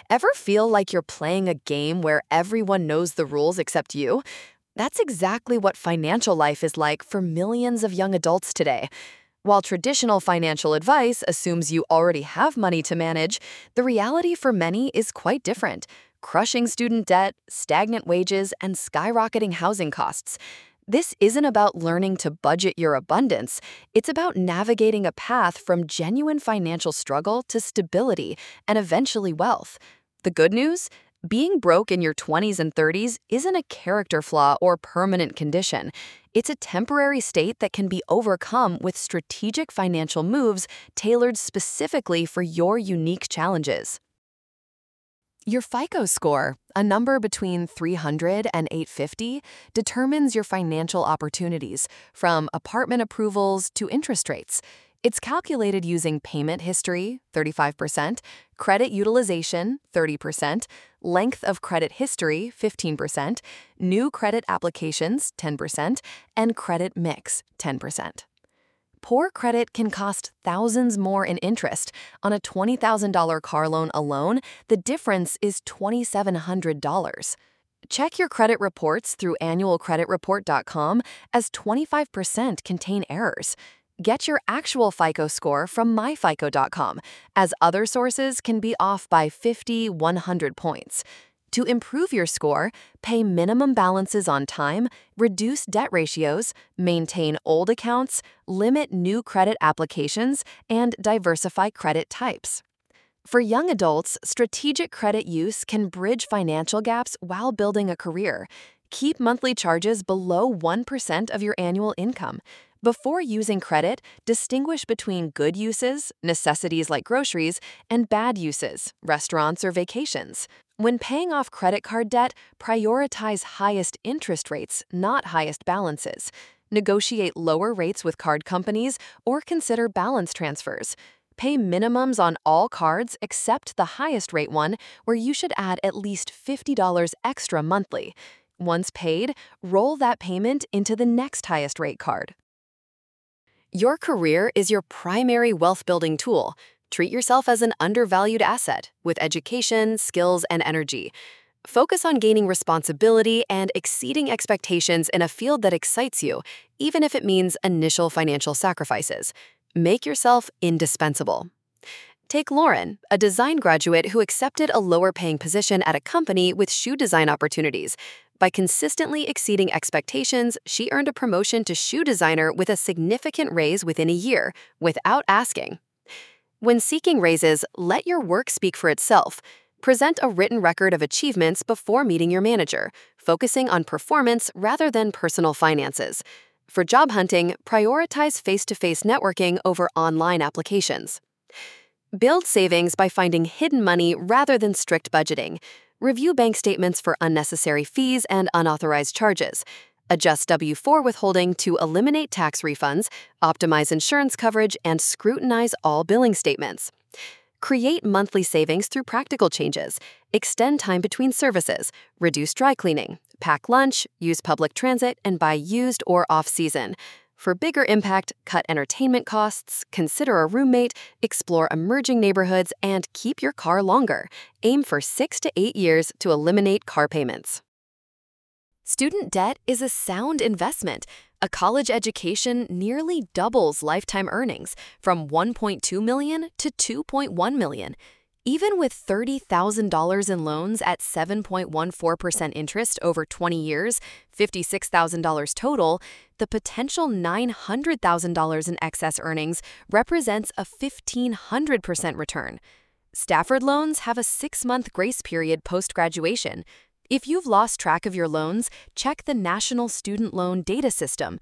Ever feel like you're playing a game where everyone knows the rules except you? That's exactly what financial life is like for millions of young adults today. While traditional financial advice assumes you already have money to manage, the reality for many is quite different. Crushing student debt, stagnant wages, and skyrocketing housing costs. This isn't about learning to budget your abundance. It's about navigating a path from genuine financial struggle to stability and eventually wealth. The good news? Being broke in your 20s and 30s isn't a character flaw or permanent condition. It's a temporary state that can be overcome with strategic financial moves tailored specifically for your unique challenges. Your FICO score, a number between 300 and 850, determines your financial opportunities, from apartment approvals to interest rates. It's calculated using payment history, 35%, credit utilization, 30%, length of credit history, 15%, new credit applications, 10%, and credit mix, 10%. Poor credit can cost thousands more in interest. On a $20,000 car loan alone, the difference is $2,700. Check your credit reports through annualcreditreport.com, as 25% contain errors. Get your actual FICO score from myfico.com, as other sources can be off by 50, 100 points. To improve your score, pay minimum balances on time, reduce debt ratios, maintain old accounts, limit new credit applications, and diversify credit types. For young adults, strategic credit use can bridge financial gaps while building a career. Keep monthly charges below 1% of your annual income. Before using credit, distinguish between good uses, necessities like groceries, and bad uses, restaurants or vacations. When paying off credit card debt, prioritize highest interest rates, not highest balances. Negotiate lower rates with card companies or consider balance transfers. Pay minimums on all cards except the highest rate one, where you should add at least $50 extra monthly. Once paid, roll that payment into the next highest rate card. Your career is your primary wealth-building tool. Treat yourself as an undervalued asset with education, skills, and energy. Focus on gaining responsibility and exceeding expectations in a field that excites you, even if it means initial financial sacrifices. Make yourself indispensable. Take Lauren, a design graduate who accepted a lower-paying position at a company with shoe design opportunities. By consistently exceeding expectations, she earned a promotion to shoe designer with a significant raise within a year, without asking. When seeking raises, let your work speak for itself. Present a written record of achievements before meeting your manager, focusing on performance rather than personal finances. For job hunting, prioritize face-to-face networking over online applications. Build savings by finding hidden money rather than strict budgeting. Review bank statements for unnecessary fees and unauthorized charges. Adjust W-4 withholding to eliminate tax refunds, optimize insurance coverage, and scrutinize all billing statements. Create monthly savings through practical changes. Extend time between services, reduce dry cleaning, pack lunch, use public transit, and buy used or off-season. For bigger impact, cut entertainment costs, consider a roommate, explore emerging neighborhoods, and keep your car longer. Aim for 6 to 8 years to eliminate car payments. Student debt is a sound investment. A college education nearly doubles lifetime earnings, from $1.2 million to $2.1 million. Even with $30,000 in loans at 7.14% interest over 20 years, $56,000 total, the potential $900,000 in excess earnings represents a 1,500% return. Stafford loans have a 6-month grace period post-graduation. If you've lost track of your loans, check the National Student Loan Data System,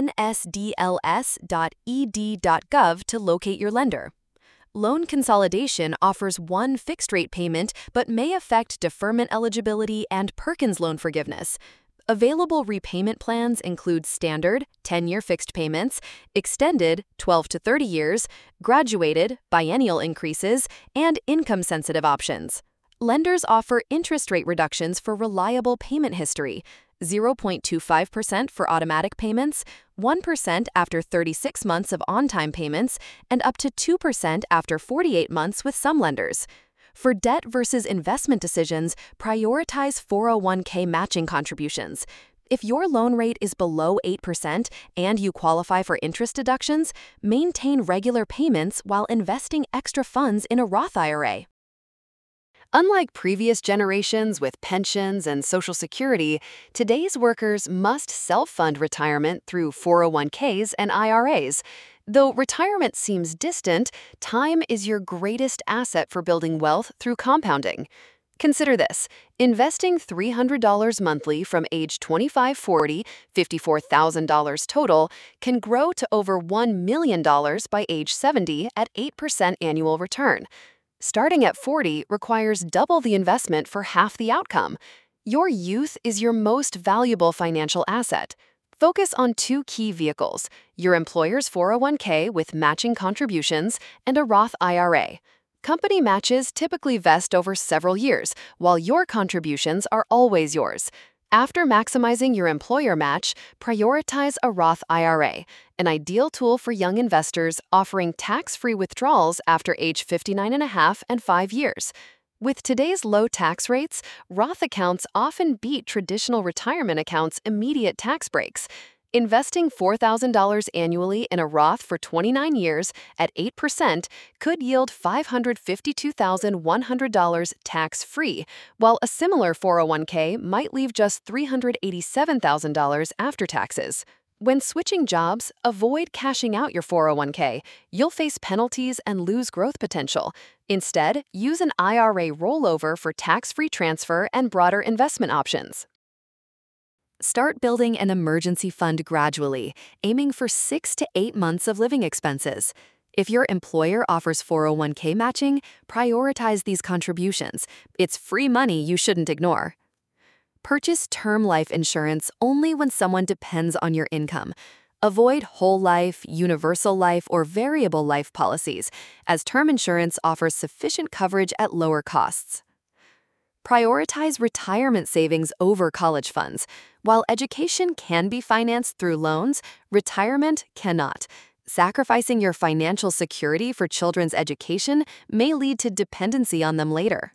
nsdls.ed.gov, to locate your lender. Loan consolidation offers one fixed-rate payment but may affect deferment eligibility and Perkins loan forgiveness. Available repayment plans include standard, 10-year fixed payments, extended, 12 to 30 years, graduated, biennial increases, and income-sensitive options. Lenders offer interest rate reductions for reliable payment history, 0.25% for automatic payments, 1% after 36 months of on-time payments, and up to 2% after 48 months with some lenders. For debt versus investment decisions, prioritize 401k matching contributions. If your loan rate is below 8% and you qualify for interest deductions, maintain regular payments while investing extra funds in a Roth IRA. Unlike previous generations with pensions and Social Security, today's workers must self-fund retirement through 401ks and IRAs. Though retirement seems distant, time is your greatest asset for building wealth through compounding. Consider this: investing $300 monthly from age 25-40, $54,000 total, can grow to over $1 million by age 70 at 8% annual return. Starting at 40 requires double the investment for half the outcome. Your youth is your most valuable financial asset. Focus on two key vehicles: your employer's 401k with matching contributions and a Roth IRA. Company matches typically vest over several years, while your contributions are always yours. After maximizing your employer match, prioritize a Roth IRA, an ideal tool for young investors offering tax-free withdrawals after age 59 and a half and 5 years. With today's low tax rates, Roth accounts often beat traditional retirement accounts' immediate tax breaks. Investing $4,000 annually in a Roth for 29 years at 8% could yield $552,100 tax-free, while a similar 401k might leave just $387,000 after taxes. When switching jobs, avoid cashing out your 401k. You'll face penalties and lose growth potential. Instead, use an IRA rollover for tax-free transfer and broader investment options. Start building an emergency fund gradually, aiming for 6 to 8 months of living expenses. If your employer offers 401k matching, prioritize these contributions. It's free money you shouldn't ignore. Purchase term life insurance only when someone depends on your income. Avoid whole life, universal life, or variable life policies, as term insurance offers sufficient coverage at lower costs. Prioritize retirement savings over college funds. While education can be financed through loans, retirement cannot. Sacrificing your financial security for children's education may lead to dependency on them later.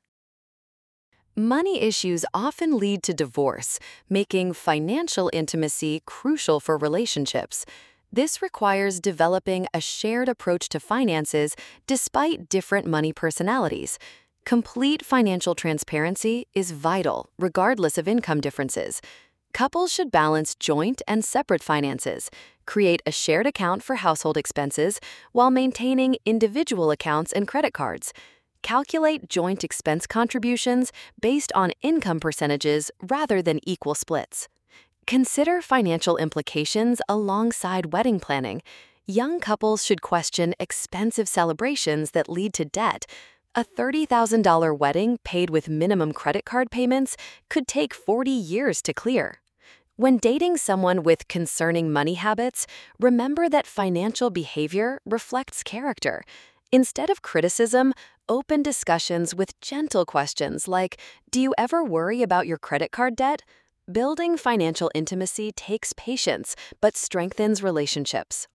Money issues often lead to divorce, making financial intimacy crucial for relationships. This requires developing a shared approach to finances despite different money personalities. Complete financial transparency is vital, regardless of income differences. Couples should balance joint and separate finances, create a shared account for household expenses while maintaining individual accounts and credit cards. Calculate joint expense contributions based on income percentages rather than equal splits. Consider financial implications alongside wedding planning. Young couples should question expensive celebrations that lead to debt. A $30,000 wedding paid with minimum credit card payments could take 40 years to clear. When dating someone with concerning money habits, remember that financial behavior reflects character. Instead of criticism, open discussions with gentle questions like, "Do you ever worry about your credit card debt?" Building financial intimacy takes patience, but strengthens relationships.